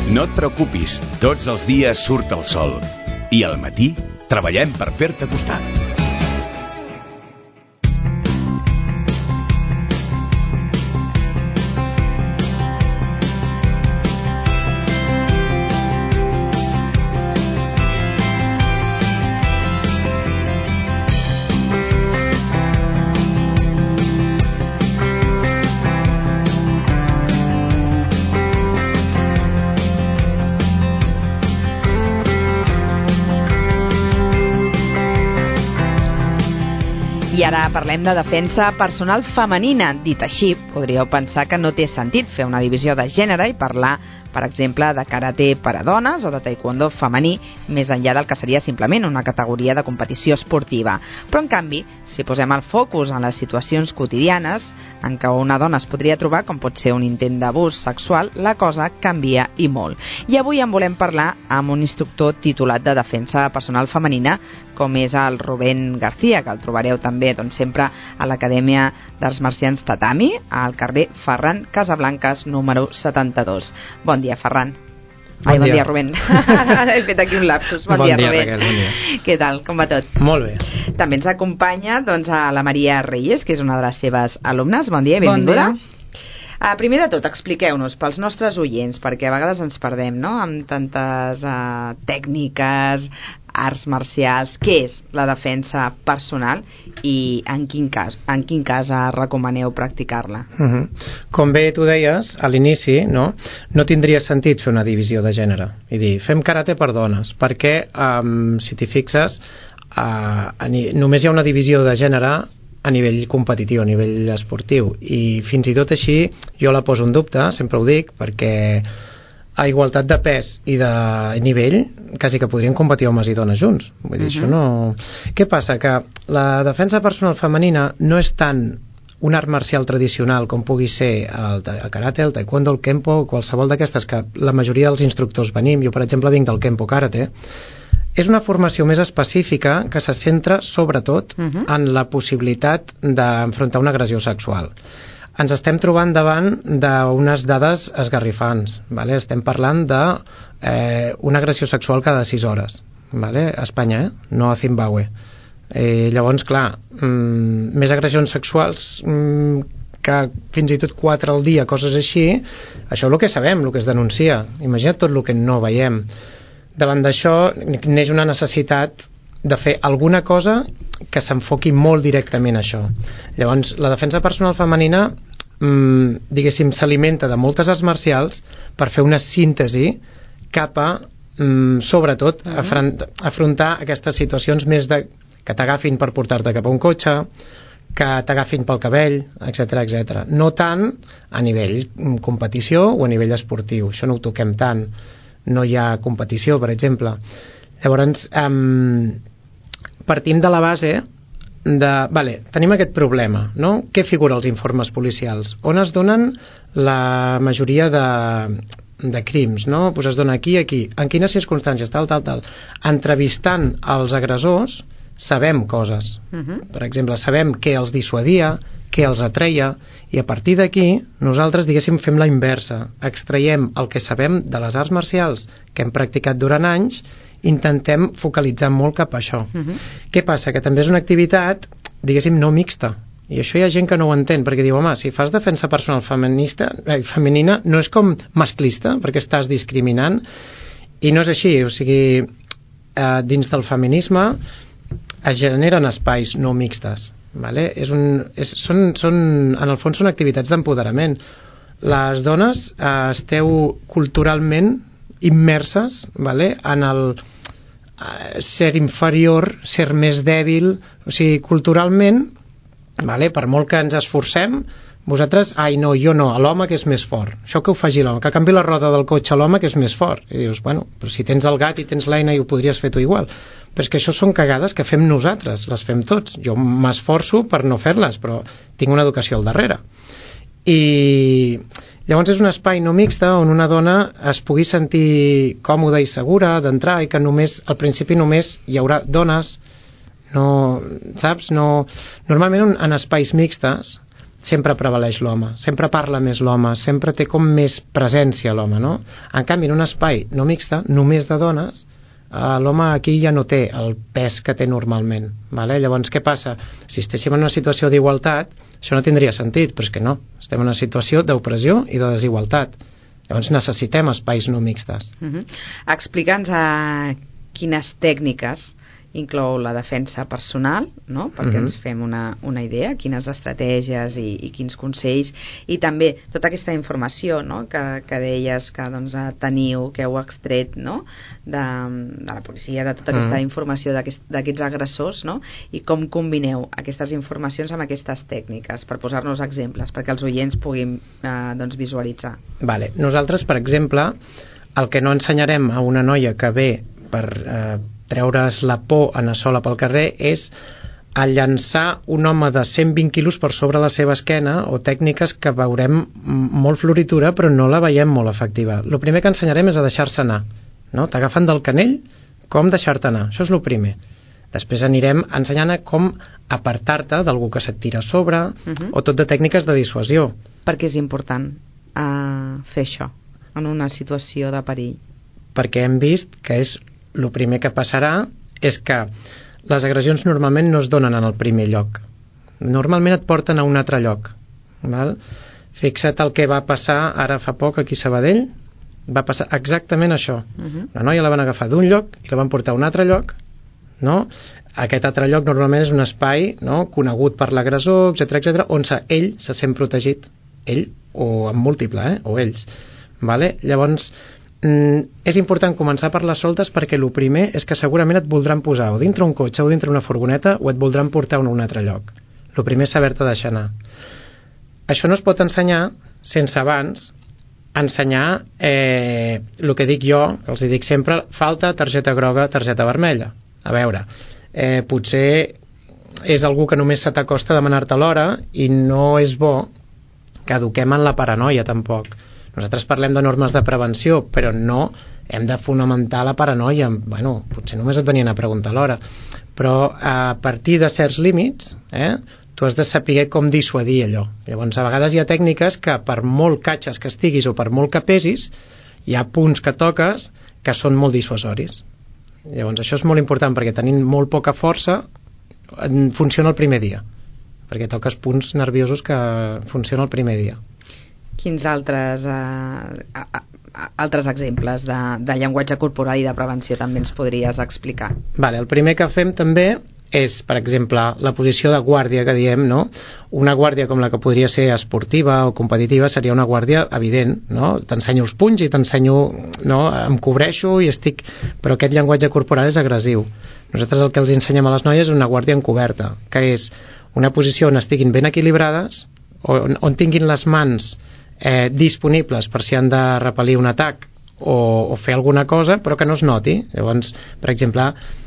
No et preocupis, tots els dies surt el sol. I al matí treballem per fer-te costat. I ara parlem de defensa personal femenina. Dit així, podríeu pensar que no té sentit fer una divisió de gènere i parlar, per exemple, de karate per a dones o de taekwondo femení, més enllà del que seria simplement una categoria de competició esportiva. Però, en canvi, si posem el focus en les situacions quotidianes en què una dona es podria trobar, com pot ser un intent d'abús sexual, la cosa canvia i molt. I avui en volem parlar amb un instructor titulat de defensa personal femenina, com és el Rubén García, que el trobareu també sempre a l'Acadèmia d'Arts Marcials Tatami, al carrer Ferran Casablancas, número 72. Bon dia, Ferran. Bon dia, Rubén. He fet aquí un lapsus. Bon dia, Rubén. Raquel, bon dia. Què tal? Com va tot? Molt bé. També ens acompanya a la Maria Reyes, que és una de les seves alumnes. Bon dia i benvinguda. Bon dia. Primer de tot, expliqueu-nos pels nostres oients, perquè a vegades ens perdem, no?, amb tantes tècniques, arts marcials. Què és la defensa personal i en quin cas recomaneu practicar-la? Com bé tu deies a l'inici, no tindria sentit fer una divisió de gènere i dir, fem karate per dones, perquè si t'hi fixes només hi ha una divisió de gènere a nivell competitiu, a nivell esportiu, i fins i tot així jo la poso en dubte, sempre ho dic, perquè a igualtat de pes i de nivell quasi que podrien competir homes i dones junts. Vull dir, això no... Què passa? Que la defensa personal femenina no és tant un art marcial tradicional com pugui ser el karate, el taekwondo, el kempo, qualsevol d'aquestes que la majoria dels instructors venim. Jo, per exemple, vinc del kempo karate. És una formació més específica que se centra sobretot en la possibilitat d'enfrontar una agressió sexual. Ens estem trobant davant d'unes dades esgarrifants, vale? Estem parlant d'una agressió sexual cada 6 hores, vale? A Espanya, no a Zimbabue. Llavors, clar, més agressions sexuals que fins i tot 4 al dia, coses així. Això és el que sabem, el que es denuncia. Imagina't tot el que no veiem. Davant d'això neix una necessitat de fer alguna cosa que s'enfoqui molt directament a això. Llavors, la defensa personal femenina diguéssim, s'alimenta de moltes arts marcials per fer una síntesi cap a, sobretot, afrontar aquestes situacions més que t'agafin per portar-te cap a un cotxe, que t'agafin pel cabell, etc. No tant a nivell competició o a nivell esportiu. Això no ho toquem tant. No hi ha competició, per exemple. Llavors, partim de la base tenim aquest problema, no? Què figura als informes policials? On es donen la majoria de crims, no? Pues es dona aquí. En quines circumstàncies? Tal. Entrevistant els agressors sabem coses. Per exemple, sabem què els dissuadia, què els atreia, i a partir d'aquí nosaltres, diguéssim, fem la inversa. Extraiem el que sabem de les arts marcials que hem practicat durant anys, intentem focalitzar molt cap a això. Què passa? Que també és una activitat, diguéssim, no mixta. I això hi ha gent que no ho entén, perquè diu, home, si fas defensa personal femenina, no és com masclista, perquè estàs discriminant, i no és així. O sigui, dins del feminisme es generen espais no mixtes. Vale? En el fons són activitats d'empoderament. Les dones esteu culturalment immerses, vale? En el ser inferior, ser més dèbil, o sigui, culturalment, vale? Per molt que ens esforcem, vosaltres, no, jo no, l'home que és més fort, això que ho faci l'home, que canvi la roda del cotxe a l'home que és més fort, i dius, bueno, però si tens el gat i tens l'eina i ho podries fer tu igual. Però és que això són cagades que fem nosaltres, les fem tots. Jo m'esforço per no fer-les, però tinc una educació al darrere. I llavors és un espai no mixta on una dona es pugui sentir còmoda i segura d'entrar, i que al principi només hi haurà dones, no, saps? No, normalment en espais mixtes sempre prevaleix l'home, sempre parla més l'home, sempre té com més presència l'home, no? En canvi, en un espai no mixte, només de dones, l'home aquí ja no té el pes que té normalment, vale? Llavors què passa? Si estéssim en una situació d'igualtat, això no tindria sentit, però és que no, estem en una situació d'opressió i de desigualtat. Llavors necessitem espais no mixtes. Explica'ns quines tècniques inclou la defensa personal, no? Perquè ens fem una idea, quines estratègies i quins consells, i també tota aquesta informació, no? que deies que doncs, teniu, que heu extret, no? de la policia, de tota aquesta informació d'aquests agressors, no? I com combineu aquestes informacions amb aquestes tècniques, per posar-nos exemples, perquè els oients puguin doncs, visualitzar. Vale. Nosaltres, per exemple, el que no ensenyarem a una noia que ve per treure's la por anar sola pel carrer és a llançar un home de 120 quilos per sobre la seva esquena, o tècniques que veurem molt floritura però no la veiem molt efectiva. El primer que ensenyarem és a deixar-se anar, no? T'agafen del canell, com deixar-te anar, això és el primer. Després anirem ensenyant com apartar-te d'algú que se't tira a sobre, o tot de tècniques de dissuasió. Per què és important fer això en una situació de perill? Perquè hem vist que el primer que passarà és que les agressions normalment no es donen en el primer lloc. Normalment et porten a un altre lloc. Val? Fixa't el que va passar ara fa poc aquí a Sabadell. Va passar exactament això. La noia la van agafar d'un lloc i la van portar a un altre lloc. No? Aquest altre lloc normalment és un espai, no? Conegut per l'agressor, etc, on ell se sent protegit. Ell, o en múltiple, o ells. Vale? Llavors, és important començar per les soltes, perquè el primer és que segurament et voldran posar o dintre un cotxe o dintre una furgoneta, o et voldran portar a un altre lloc. El primer és saber-te deixar anar. Això no es pot ensenyar sense abans ensenyar el que dic jo, que els dic sempre: falta targeta groga, targeta vermella. A veure, potser és algú que només se t'acosta a demanar-te l'hora, i no és bo que eduquem en la paranoia tampoc. Nosaltres parlem de normes de prevenció, però no hem de fonamentar la paranoia. Bueno, potser només et venien a preguntar l'hora, però a partir de certs límits tu has de saber com dissuadir allò. Llavors, a vegades hi ha tècniques que, per molt catxes que estiguis o per molt que pesis, hi ha punts que toques que són molt dissuasoris. Llavors, això és molt important, perquè tenint molt poca força funciona el primer dia, perquè toques punts nerviosos que funciona el primer dia. Quins altres exemples de llenguatge corporal i de prevenció també ens podries explicar? Vale, el primer que fem també és, per exemple, la posició de guàrdia que diem, no? Una guàrdia com la que podria ser esportiva o competitiva seria una guàrdia evident, no? T'ensenyo els punys i t'ensenyo, no? Em cobreixo i estic... Però aquest llenguatge corporal és agressiu. Nosaltres el que els ensenyem a les noies és una guàrdia encoberta, que és una posició on estiguin ben equilibrades, on tinguin les mans disponibles per si han de repel·lir un atac o fer alguna cosa, però que no es noti. Llavors, per exemple,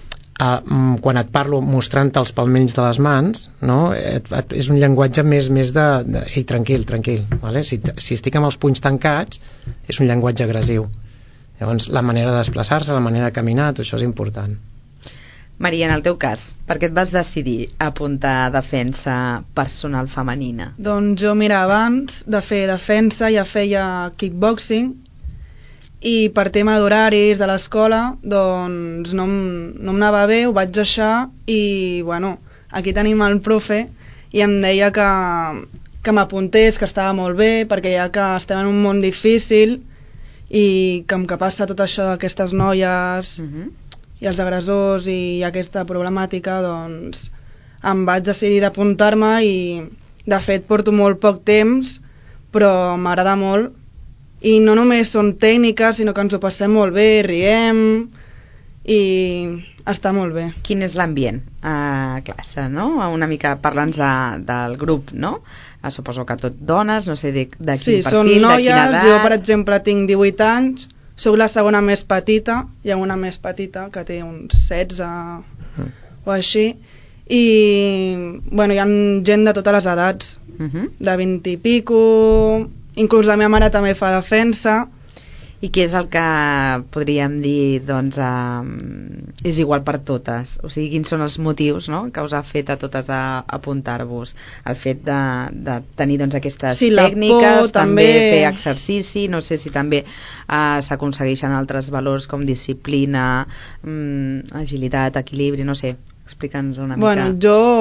quan et parlo mostrant-te els palmells de les mans, no? És un llenguatge més de ei, tranquil, vale? Si estic amb els punys tancats és un llenguatge agressiu. Llavors, la manera de desplaçar-se, la manera de caminar, tot això és important. Maria, en el teu cas, per què et vas decidir a apuntar defensa personal femenina? Doncs jo, mira, abans de fer defensa ja feia kickboxing, i per tema d'horaris de l'escola doncs no em anava bé, ho vaig deixar, i bueno, aquí tenim el profe i em deia que m'apuntés, que estava molt bé, perquè ja que estem en un món difícil i que passa tot això d'aquestes noies i els agressors i aquesta problemàtica, doncs em vaig decidir d'apuntar-me, i de fet porto molt poc temps, però m'agrada molt. I no només són tècniques, sinó que ens ho passem molt bé, riem i està molt bé. Quin és l'ambient a classe, no? Una mica parla'ns del grup, no? Suposo que tot dones, no sé de quin perfil, de quina edat. Sí, són noies, jo per exemple tinc 18 anys, soc la segona més petita, hi ha una més petita que té uns 16 o així, i bueno, hi ha gent de totes les edats, de 20 i pico, inclús la meva mare també fa defensa. I què és el que podríem dir, doncs, és igual per totes? O sigui, quins són els motius, no?, que us ha fet a totes a apuntar-vos? El fet de tenir, doncs, aquestes tècniques, també fer exercici, no sé si també s'aconsegueixen altres valors com disciplina, agilitat, equilibri, no sé, explica'ns una mica. Bueno,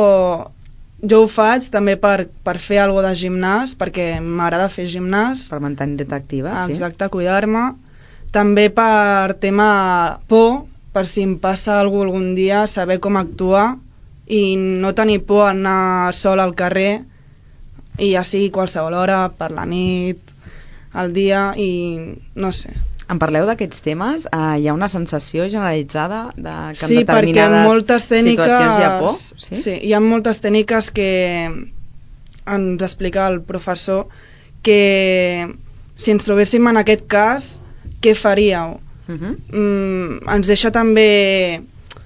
jo ho faig també per fer alguna de gimnàs, perquè m'agrada fer gimnàs. Per mantenir-te activa, sí. Exacte, cuidar-me. També per tema por, per si em passa alguna cosa algun dia, saber com actuar i no tenir por a anar sol al carrer, i ja sigui qualsevol hora, per la nit, al dia, i no sé. En parleu d'aquests temes? Hi ha una sensació generalitzada de que en determinades situacions hi ha por? Sí, hi ha moltes tècniques que ens explica el professor que si ens trobéssim en aquest cas, què faríeu? Ens deixa també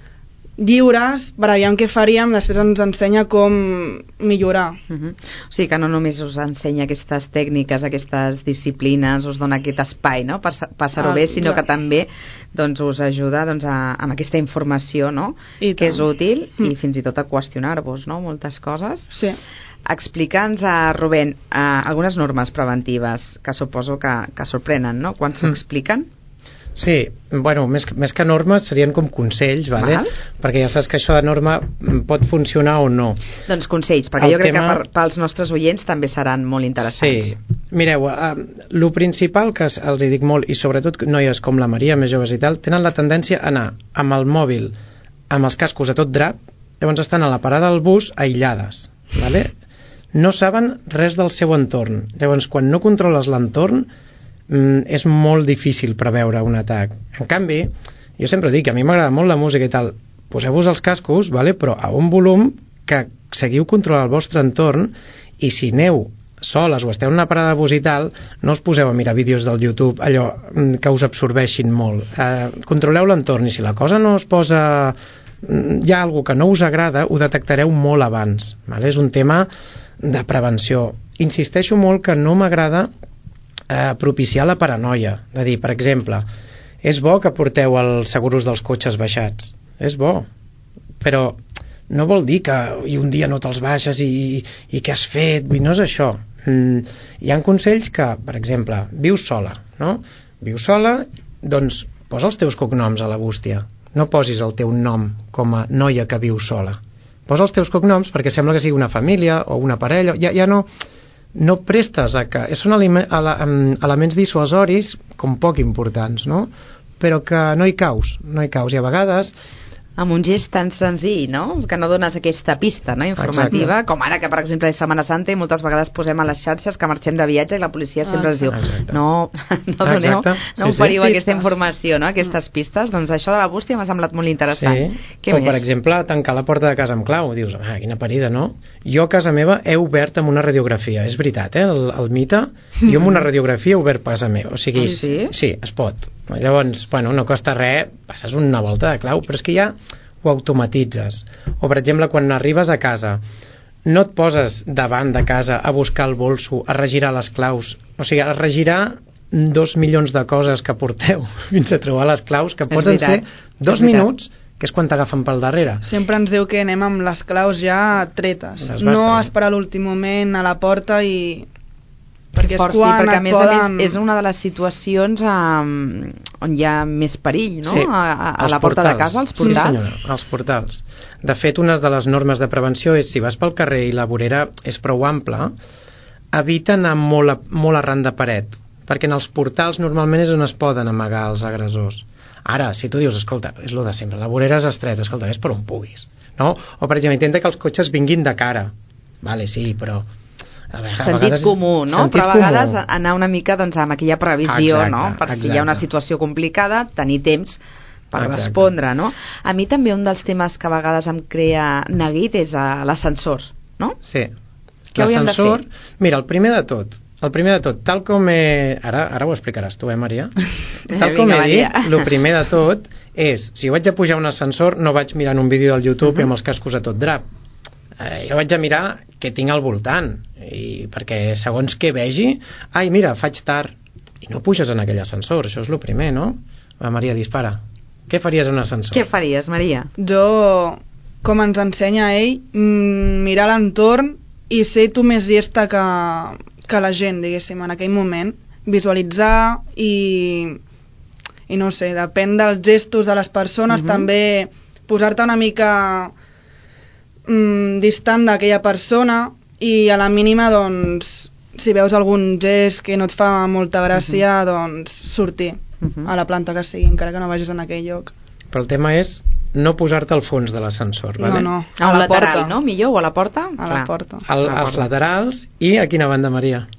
lliures per aviam què faríem, després ens ensenya com millorar. O sigui que no només us ensenya aquestes tècniques, aquestes disciplines, us dona aquest espai, no?, per passar-ho bé, sinó que també, doncs, us ajuda, doncs, amb aquesta informació, no?, que és útil, i fins i tot a qüestionar-vos, no?, moltes coses. Sí. Explica'ns, Rubén, algunes normes preventives que suposo que sorprenen, no?, quan s'expliquen. Sí, bueno, més que normes serien com consells, vale? Perquè ja saps que això de norma pot funcionar o no. Doncs consells, perquè jo crec que pels nostres oients també seran molt interessants. Sí, mireu, el principal que els hi dic molt, i sobretot noies com la Maria, més joves i tal, tenen la tendència a anar amb el mòbil, amb els cascos a tot drap, llavors estan a la parada del bus aïllades, vale? No saben res del seu entorn, llavors quan no controles l'entorn és molt difícil preveure un atac. En canvi, jo sempre dic que a mi m'agrada molt la música i tal, poseu-vos els cascos, vale? Però a un volum que seguiu controlant el vostre entorn, i si aneu soles o esteu en una parada de bus i tal, no us poseu a mirar vídeos del YouTube allò que us absorbeixin molt. Controleu l'entorn, i si la cosa no es posa, hi ha alguna que no us agrada, ho detectareu molt abans, vale? És un tema de prevenció. Insisteixo molt que no m'agrada propiciar la paranoia, de dir, per exemple, és bo que porteu els seguros dels cotxes baixats, és bo, però no vol dir que un dia no te'ls baixes i què has fet, no és això. Hi ha consells que, per exemple, vius sola, no? Vius sola, doncs posa els teus cognoms a la bústia, no posis el teu nom com a noia que viu sola, posa els teus cognoms perquè sembla que sigui una família o una parella, ja no prestes a que... Són elements dissuasoris com poc importants, no? Però que no hi caus, i a vegades... Amb un gest tan senzill, no?, que no dones aquesta pista, no?, informativa. Exacte. Com ara que, per exemple, és Setmana Santa i moltes vegades posem a les xarxes que marxem de viatge i la policia sempre ens diu no doneu, no oferiu aquesta informació, no?, aquestes pistes. Doncs això de la bústia m'ha semblat molt interessant. Sí. Què més? Per exemple, tancar la porta de casa amb clau. Dius, quina parida, no? Jo a casa meva he obert amb una radiografia. És veritat, el mite. Jo amb una radiografia he obert casa meva. O sigui, sí, es pot. Llavors, bueno, no costa res, passes una volta de clau, però és que ja ho automatitzes. O, per exemple, quan arribes a casa, no et poses davant de casa a buscar el bolso, a regirar les claus, o sigui, a regirar 2 milions de coses que porteu fins a trobar les claus, que poden ser 2 minuts, que és quan t'agafen pel darrere. Sempre ens diu que anem amb les claus ja tretes, no esperar l'últim moment a la porta i... perquè a més és una de les situacions on hi ha més perill, no? Sí, a la porta de casa, als portals. Sí, senyora, als portals. De fet, una de les normes de prevenció és, si vas pel carrer i la vorera és prou ampla, evita anar molt arran de paret, perquè en els portals normalment és on es poden amagar els agressors. Ara, si tu dius, escolta, és lo de sempre, la vorera és estreta, escolta, és per on puguis, no? O, per exemple, intenta que els cotxes vinguin de cara. Vale, sí, però... sentit comú, no? Però a vegades anar una mica, doncs, amb aquella previsió, no? Per si hi ha una situació complicada, tenir temps per respondre, no? A mi també un dels temes que a vegades em crea neguit és l'ascensor, no? Sí. L'ascensor, mira, el primer de tot, tal com ara ho explicaràs tu, Maria? Tal com he dit, el primer de tot és, si vaig a pujar un ascensor, no vaig mirant un vídeo del YouTube i amb els cascos a tot drap. Jo vaig a mirar què tinc al voltant, perquè segons què vegi, mira, faig tard, i no puges en aquell ascensor, això és el primer, no? Va, Maria, dispara. Què faries en un ascensor? Què faries, Maria? Jo, com ens ensenya ell, mirar l'entorn i ser tu més llesta que la gent, diguéssim, en aquell moment. Visualitzar i no sé, depèn dels gestos de les persones, també posar-te una mica distant d'aquella persona i a la mínima, doncs, si veus algun gest que no et fa molta gràcia, doncs sortir a la planta que sigui, encara que no vagis en aquell lloc. Però el tema és no posar-te al fons de l'ascensor, vale? No, a la lateral, porta. no? Millor, o a la porta? A la porta. Als laterals i a quina banda, Maria?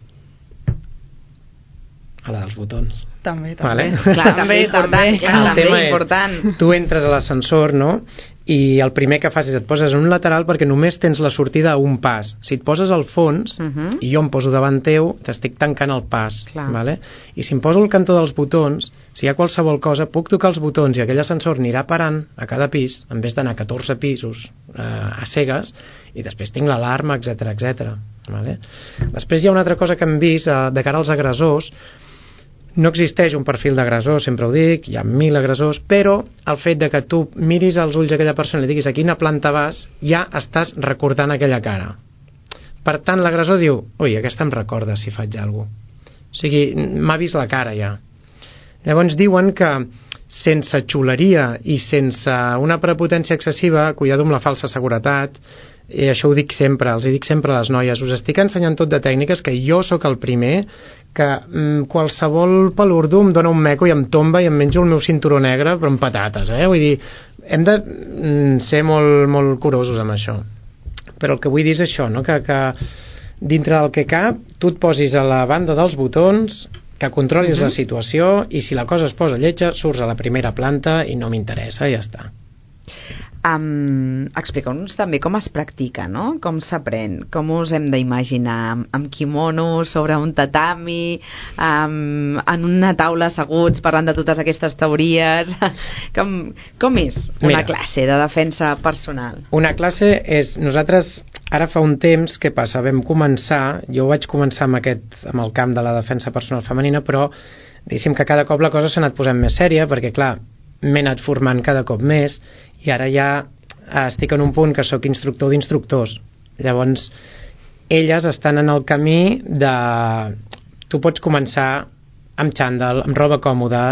A la dels botons. També. Vale? Clar, també important. El tema important. és, tu entres a l'ascensor, no?, i el primer que fas és et poses en un lateral perquè només tens la sortida a un pas. Si et poses al fons, i jo em poso davant teu, t'estic tancant el pas. Vale? I si em poso al cantó dels botons, si hi ha qualsevol cosa, puc tocar els botons i aquell ascensor anirà parant a cada pis, en vez d'anar a 14 pisos a cegues, i després tinc l'alarma, etc. Vale? Després hi ha una altra cosa que hem vist de cara als agressors. No existeix un perfil d'agressor, sempre ho dic, hi ha 1000 agressors, però el fet de que tu miris als ulls d'aquella persona i li diguis a quina planta vas, ja estàs recordant aquella cara. Per tant, l'agressor diu, ui, aquesta em recorda si faig alguna cosa. O sigui, m'ha vist la cara ja. Llavors diuen que sense xuleria i sense una prepotència excessiva, cuidado amb la falsa seguretat, i això ho dic sempre, els dic sempre a les noies, us estic ensenyant tot de tècniques que jo sóc el primer que qualsevol palurdo em dona un meco i em tomba i em menjo el meu cinturó negre però amb patates, vull dir, hem de ser molt curosos amb això. Però el que vull dir és això, no? que dintre del que cap tu et posis a la banda dels botons, que controlis la situació i si la cosa es posa lletja surts a la primera planta i no m'interessa i ja està. Explica'ns també com es practica, no? Com s'aprèn, com us hem d'imaginar amb kimono, sobre un tatami, en una taula asseguts parlant de totes aquestes teories. Com és una classe de defensa personal? Una classe és, nosaltres ara fa un temps, què passa? Vam començar, jo vaig començar amb el camp de la defensa personal femenina, però diguéssim que cada cop la cosa s'ha anat posant més sèria, perquè clar, m'he anat formant cada cop més i ara ja estic en un punt que sóc instructor d'instructors. Llavors elles estan en el camí de tu pots començar amb xandall, amb roba còmoda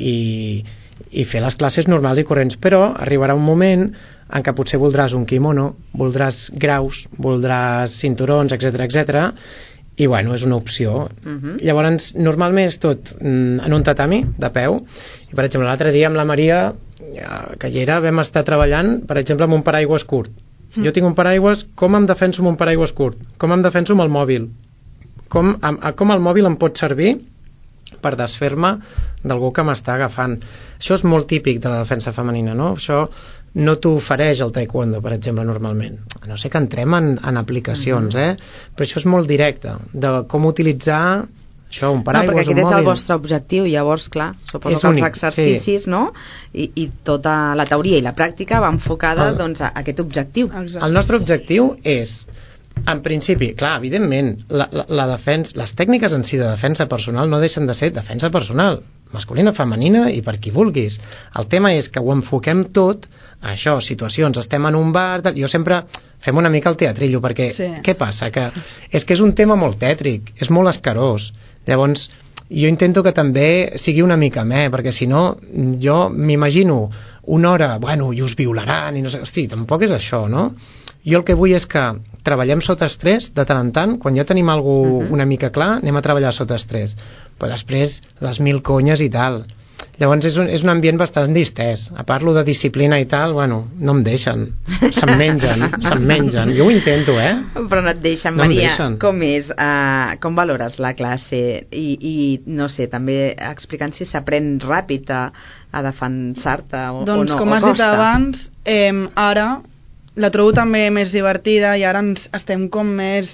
i fer les classes normals i corrents, però arribarà un moment en què potser voldràs un kimono, voldràs graus, voldràs cinturons, etc. I bueno, és una opció. Llavors normalment és tot en un tatami de peu i per exemple l'altre dia amb la Maria que hi era, vam estar treballant per exemple amb un paraigües curt. Jo tinc un paraigües, com em defenso amb un paraigües curt? Com em defenso amb el mòbil? Com el mòbil em pot servir per desfer-me d'algú que m'està agafant? Això és molt típic de la defensa femenina, no? Això no t'ofereix el taekwondo, per exemple, normalment. A no sé que entrem en aplicacions, però això és molt directe, de com utilitzar això, un paraigües, un mòbil. No, perquè aquest és el vostre objectiu, llavors, clar, suposo que els exercicis, no? I tota la teoria i la pràctica va enfocada doncs, a aquest objectiu. Exacte. El nostre objectiu és, en principi, clar, evidentment, la defensa, les tècniques en si de defensa personal no deixen de ser defensa personal, masculina, femenina i per qui vulguis. El tema és que ho enfoquem tot a això, situacions, estem en un bar, jo sempre fem una mica el teatrillo, perquè què passa? Que és un tema molt tètric, és molt escarós. Llavors, jo intento que també sigui una mica perquè si no, jo m'imagino una hora, bueno, i us violaran, i no sé, hosti, tampoc és això, no? Jo el que vull és que treballem sota estrès de tant en tant, quan ja tenim alguna una mica clar, anem a treballar sota estrès, però després les 1000 conyes i tal. Llavors és un ambient bastant distès. A part de disciplina i tal, bueno, no em deixen, se'm mengen, jo ho intento, però no et deixen, no Maria, deixen. com és, com valores la classe i no sé, també explicant si s'aprèn ràpid a defensar-te o no, doncs com has dit abans, ara la trobo també més divertida i ara estem com més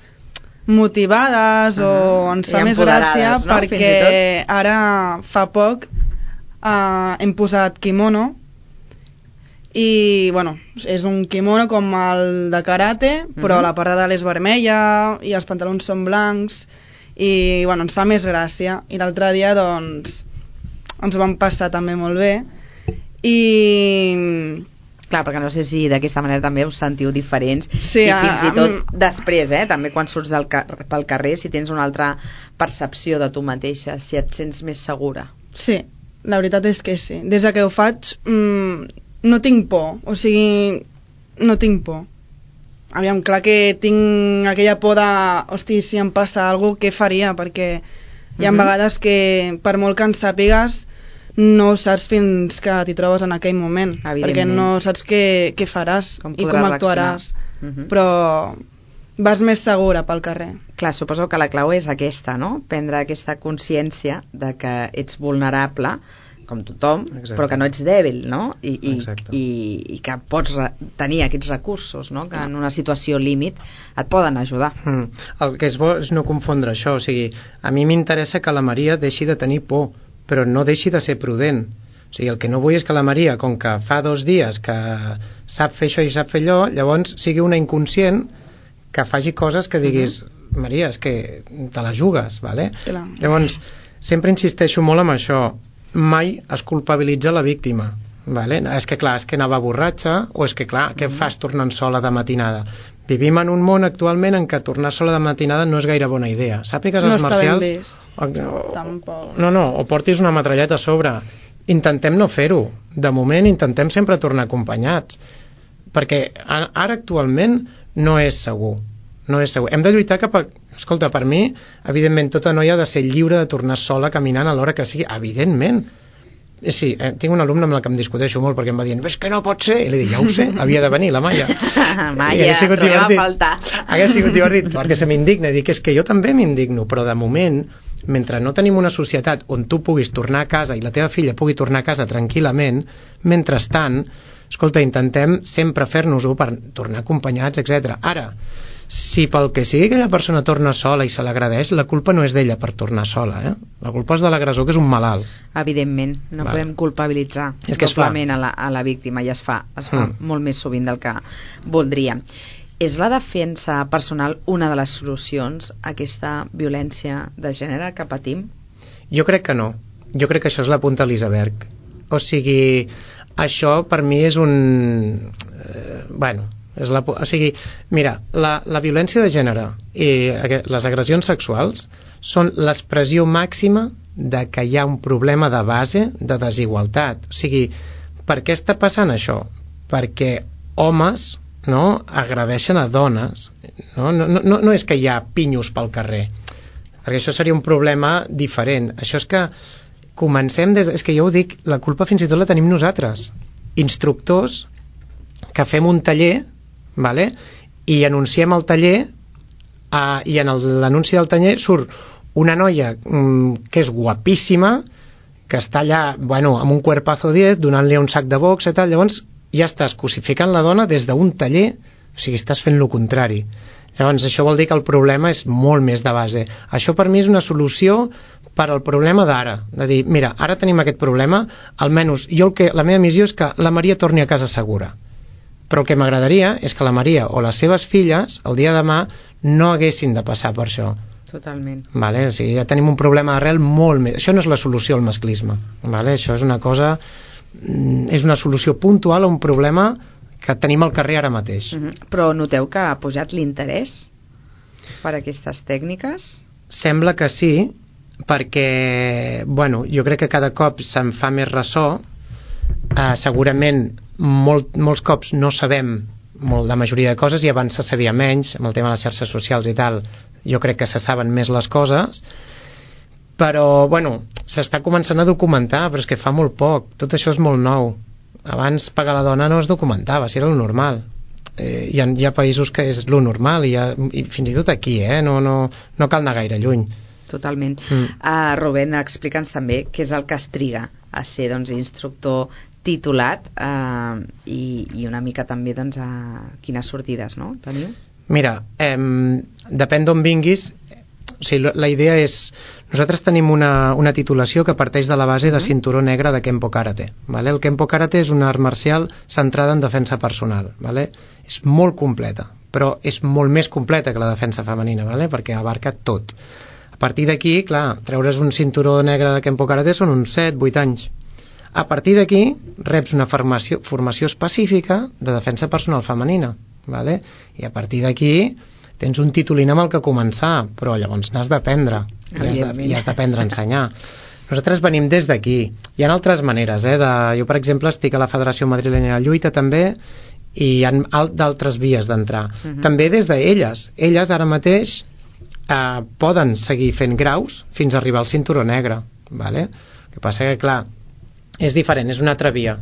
motivades o ens fa més gràcia, no? Perquè ara fa poc hem posat kimono i bueno, és un kimono com el de karate, però la part de dalt és vermella i els pantalons són blancs i bueno, ens fa més gràcia, i l'altre dia doncs ens ho vam passar també molt bé. I clar, perquè no sé si d'aquesta manera també us sentiu diferents, sí, i fins i tot després, també quan surts pel carrer, si tens una altra percepció de tu mateixa, si et sents més segura. Sí, la veritat és que sí. Des que ho faig no tinc por, o sigui, no tinc por. Aviam, clar que tinc aquella por de, hosti, si em passa alguna cosa, què faria? Perquè hi ha vegades que per molt que en sàpigues no ho saps fins que t'hi trobes en aquell moment, perquè no saps què faràs i com actuaràs, però vas més segura pel carrer. Clar, suposo que la clau és aquesta, no? Prendre aquesta consciència de que ets vulnerable, com tothom, exacte, però que no ets dèbil, no? I que pots tenir aquests recursos, no? Que en una situació límit et poden ajudar. El que és bo és no confondre això, o sigui, a mi m'interessa que la Maria deixi de tenir por, però no deixi de ser prudent. O sigui, el que no vull és que la Maria, com que fa 2 dies que sap fer això i sap fer allò, llavors sigui una inconscient que faci coses que diguis, Maria, és que te la jugues, ¿vale? Llavors, sempre insisteixo molt en això, mai es culpabilitza la víctima, ¿vale? És que clar, és que anava borratxa, o és que clar, què fas tornant sola de matinada? Vivim en un món actualment en què tornar sola de matinada no és gaire bona idea. Sàpigues els marcials... No, o portis una metralleta a sobre. Intentem no fer-ho. De moment intentem sempre tornar acompanyats. Perquè ara actualment no és segur. No és segur. Hem de lluitar cap a... Escolta, per mi, evidentment, tota noia ha de ser lliure de tornar sola caminant a l'hora que sigui. Evidentment. Sí, tinc un alumne amb el que em discuteixo molt perquè em va dient, és que no pot ser, i li dic, ja ho sé, havia de venir la Maia. Maia, trobem a faltar. Hauria sigut divertit, perquè se m'indigna, dic, és que jo també m'indigno, però de moment, mentre no tenim una societat on tu puguis tornar a casa i la teva filla pugui tornar a casa tranquil·lament, mentrestant, escolta, intentem sempre fer-nos-ho per tornar acompanyats, etc. Ara, si pel que sigui aquella persona torna sola i se l'agradeix, la culpa no és d'ella per tornar sola, la culpa és de l'agressor, que és un malalt. Evidentment, no podem culpabilitzar doblement a la víctima, i es fa molt més sovint del que voldria. És la defensa personal una de les solucions a aquesta violència de gènere que patim? Jo crec que no. Jo crec que això és la punta de l'iceberg. O sigui, això per mi és un... o sigui, mira, la violència de gènere i les agressions sexuals són l'expressió màxima de que hi ha un problema de base de desigualtat. O sigui, per què està passant això? Perquè homes agredeixen a dones. No és que hi ha pinyos pel carrer, perquè això seria un problema diferent. Això és que comencem des... És que jo ho dic, la culpa fins i tot la tenim nosaltres, instructors que fem un taller, vale? I anunciem el taller i en l'anunci del taller surt una noia que és guapíssima, que està allà, amb un cuerpazo 10, donant-li un sac de box i tal, llavors ja estàs cosificant la dona des d'un taller, o sigui, estàs fent lo contrari. Llavors això vol dir que el problema és molt més de base. Això per mi és una solució per al problema d'ara, de dir, mira, ara tenim aquest problema, almenys la meva missió és que la Maria torni a casa segura. Però el que m'agradaria és que la Maria o les seves filles el dia de demà no haguessin de passar per això. Totalment. Vale? O sigui, ja tenim un problema d'arrel molt més... Això no és la solució al masclisme. Vale? Això és una cosa... És una solució puntual a un problema que tenim al carrer ara mateix. Però noteu que ha pujat l'interès per aquestes tècniques? Sembla que sí, perquè jo crec que cada cop se'n fa més ressò. Segurament molts cops no sabem la majoria de coses, i abans se sabia menys amb el tema de les xarxes socials i tal. Jo crec que se saben més les coses, però s'està començant a documentar, però és que fa molt poc, tot això és molt nou. Abans pagar la dona no es documentava, si era lo normal. Hi ha països que és lo normal, i fins i tot aquí, no cal anar gaire lluny. Totalment. Rubén, explica'ns també què és el que es triga a ser instructor titulat, i una mica també a quines sortides teniu? Mira, depèn d'on vinguis. O sigui, la idea és... Nosaltres tenim una titulació que parteix de la base de cinturó negre de Kenpo Karate. Vale? El Kenpo Karate és una art marcial centrada en defensa personal. Vale? És molt completa, però és molt més completa que la defensa femenina, vale? Perquè abarca tot. A partir d'aquí, clar, treure's un cinturó negre de Kempo Karate són uns 7-8 anys. A partir d'aquí reps una formació específica de defensa personal femenina, vale? I a partir d'aquí tens un titulín amb el que començar, però llavors n'has d'aprendre i has d'aprendre a ensenyar. Nosaltres venim des d'aquí. Hi ha altres maneres, jo per exemple estic a la Federació Madrilenya de Lluita també, i hi ha d'altres vies d'entrar. També des d'elles. Elles ara mateix poden seguir fent graus fins a arribar al cinturó negre, vale? El que passa que, clar, és diferent, és una altra via.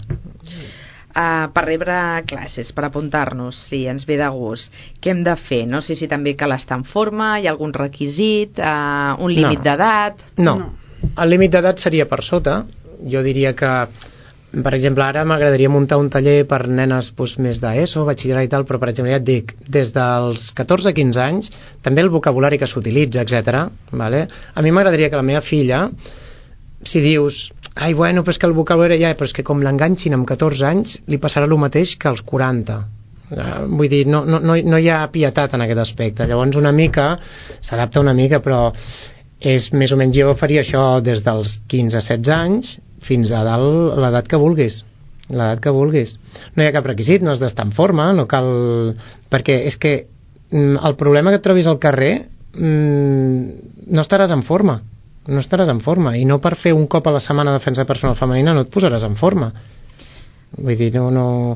Per rebre classes, per apuntar-nos, si ens ve de gust, què hem de fer? No sé si també cal estar en forma, hi ha algun requisit, un límit d'edat? No, el límit d'edat seria per sota. Jo diria que, per exemple, ara m'agradaria muntar un taller per nenes més d'ESO, batxillerat i tal, però per exemple ja et dic, des dels 14-15 anys, també el vocabulari que s'utilitza, etc. Vale? A mi m'agradaria que la meva filla, si dius, ai, bueno, però és que el vocabulari ja, però és que com l'enganxin amb 14 anys, li passarà el mateix que als 40. Vull dir, no hi ha pietat en aquest aspecte. Llavors una mica, s'adapta una mica, però és més o menys, jo faria això des dels 15-16 anys fins a dalt l'edat que vulguis. L'edat que vulguis. No hi ha cap requisit, no has d'estar en forma, no cal... Perquè és que el problema que et trobis al carrer no estaràs en forma. No estaràs en forma, i no per fer un cop a la setmana de defensa personal femenina no et posaràs en forma. Vull dir, no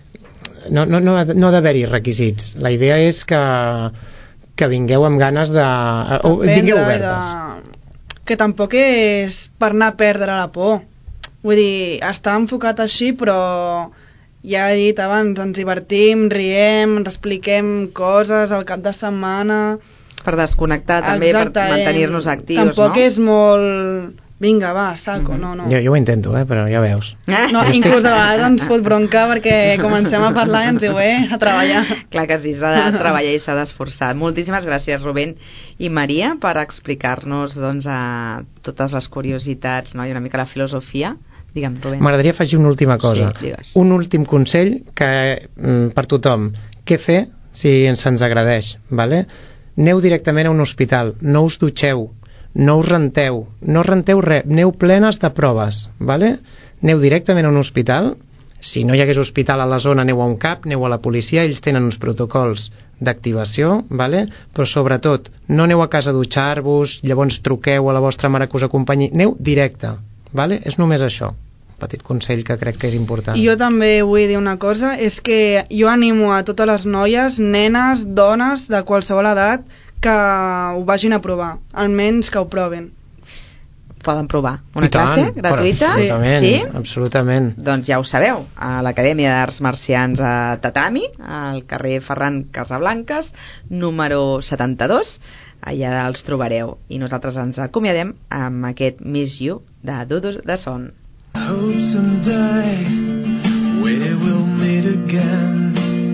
ha d'haver-hi requisits. La idea és que vingueu amb ganes de... vingueu obertes. Que tampoc és per anar a perdre la por. Vull dir, està enfocat així, però ja he dit abans, ens divertim, riem, ens expliquem coses al cap de setmana... Per desconnectar també, per mantenir-nos actius, tampoc és molt... Vinga, va, saco, no. Jo ho intento, però ja veus. No, inclús a vegades ens fot bronca perquè comencem a parlar i ens diu, a treballar. Clar que sí, s'ha de treballar i s'ha d'esforçar. Moltíssimes gràcies, Rubén i Maria, per explicar-nos totes les curiositats, no? I una mica la filosofia. Digue'm, Rubén. M'agradaria afegir una última cosa. Sí, digues. Un últim consell que per tothom. Què fer si se'ns agredeix, vale? Aneu directament a un hospital, no us dutxeu, no us renteu, no renteu res, aneu plenes de proves, vale? Aneu directament a un hospital, si no hi hagués hospital a la zona aneu a un CAP, aneu a la policia, ells tenen uns protocols d'activació, vale? Però sobretot no aneu a casa a dutxar-vos, llavors truqueu a la vostra mare que us acompanyi, aneu directe, vale? És només això, un petit consell que crec que és important. Jo també vull dir una cosa, és que jo animo a totes les noies, nenes, dones de qualsevol edat que ho vagin a provar, almenys que ho proven. Poden provar una classe gratuïta? Sí, absolutament. Doncs ja ho sabeu, a l'Acadèmia d'Arts Marcians a Tatami, al carrer Ferran Casablanques, número 72, allà els trobareu. I nosaltres ens acomiadem amb aquest Miss You de Dudu de Son. I hope someday we will meet again.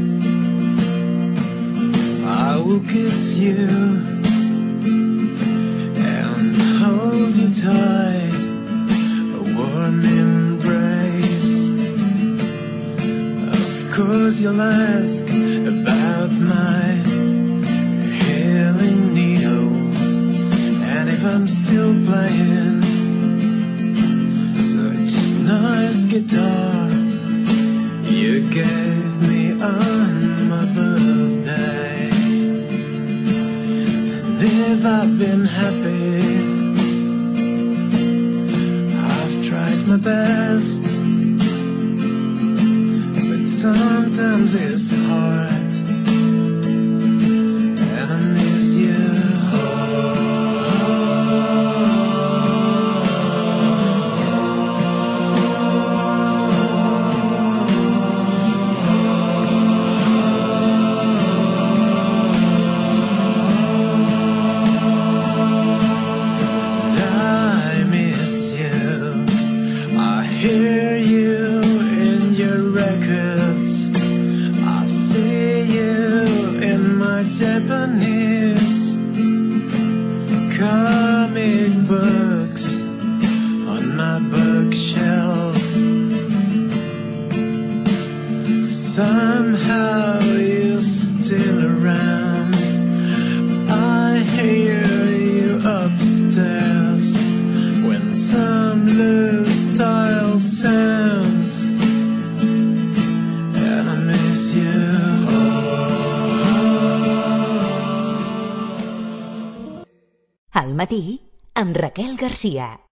I will kiss you and hold you tight, a warm embrace. Of course you'll ask about my healing needles, and if I'm still playing such nice guitar you gave me on my birthday. If I've been happy, I've tried my best, but sometimes it's hard, and I miss you. Hear you in your records. I amb Raquel Garcia.